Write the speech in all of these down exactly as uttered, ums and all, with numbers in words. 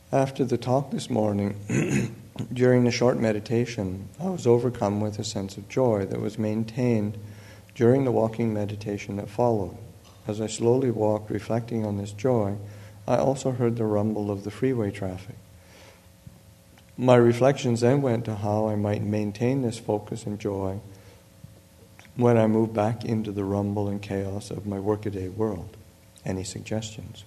After the talk this morning, during the short meditation, I was overcome with a sense of joy that was maintained during the walking meditation that followed. As I slowly walked, reflecting on this joy, I also heard the rumble of the freeway traffic. My reflections then went to how I might maintain this focus and joy when I move back into the rumble and chaos of my workaday world. Any suggestions?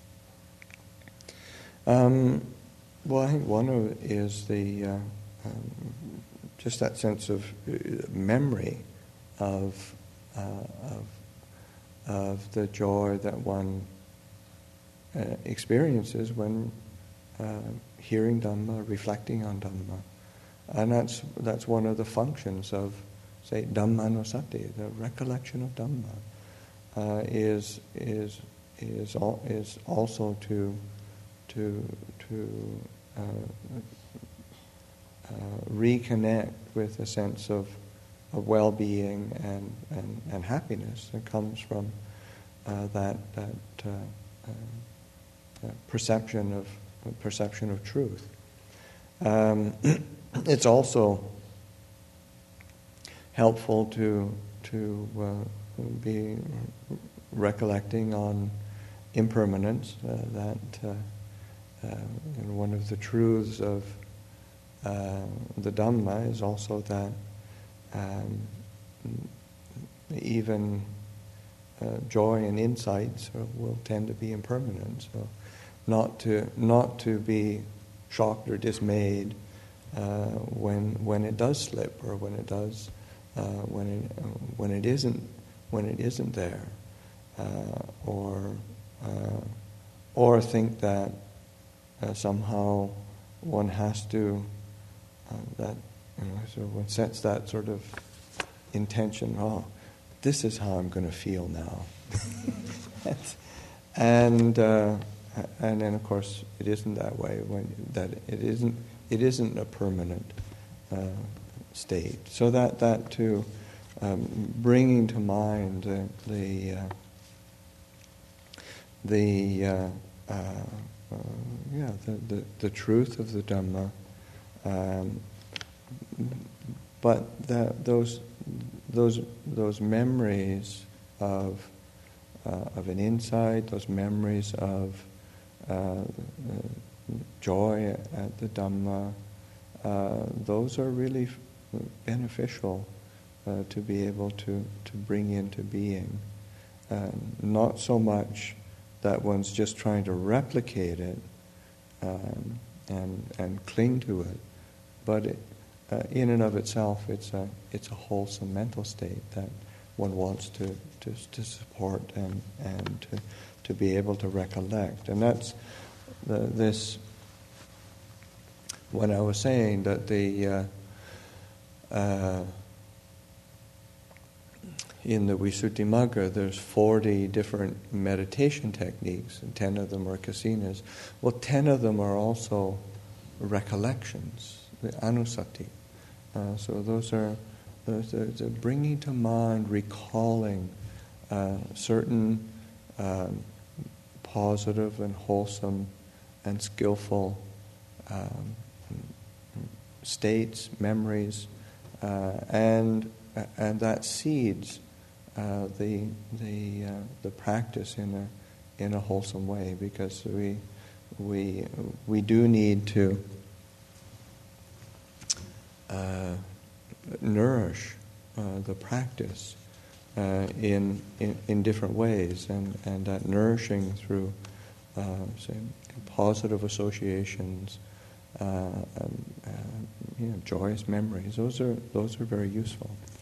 Um, well, I think one of it is the uh, um, just that sense of memory of, uh, of of the joy that one uh, experiences when uh, hearing Dhamma, reflecting on Dhamma, and that's that's one of the functions of, say, Dhammanussati, the recollection of Dhamma, uh, is is is al- is also to to to uh, uh, reconnect with a sense of, of well-being and, and, and happiness that comes from uh, that that uh, uh, perception of perception of truth. Um, it's also helpful to to uh, be recollecting on impermanence. Uh, that uh, uh, and one of the truths of uh, the Dhamma is also that um, even uh, joy and insights will tend to be impermanent. So, not to not to be shocked or dismayed uh, when when it does slip or when it does uh, when it uh, when it isn't when it isn't there, uh, or uh, or think that uh, somehow one has to uh, that you know so one sets that sort of intention. Oh, this is how I'm going to feel now, and. Uh, And then, of course, it isn't that way. When that it isn't, it isn't a permanent uh, state. So that that too, um, bringing to mind uh, the uh, the uh, uh, uh, yeah the, the the truth of the Dhamma, um, but that those those those memories of uh, of an insight, those memories of Uh, uh, joy at the Dhamma, uh, those are really f- beneficial uh, to be able to, to bring into being. Uh, not so much that one's just trying to replicate it um, and and cling to it, but it, uh, in and of itself, it's a it's a wholesome mental state that one wants to to, to support and and to. to be able to recollect. And that's the, this, when I was saying that the, uh, uh, in the Visuddhimagga, there's forty different meditation techniques, and ten of them are kasinas. Well, ten of them are also recollections, the anussati. Uh, so those are, those are the bringing to mind, recalling uh, certain um, positive and wholesome and skillful um, states, memories, uh, and and that seeds uh, the the uh, the practice in a in a wholesome way, because we we we do need to uh, nourish uh, the practice. Uh, in, in in different ways, and, and that nourishing through uh, say, positive associations, uh, and, uh, you know, joyous memories. Those are those are very useful.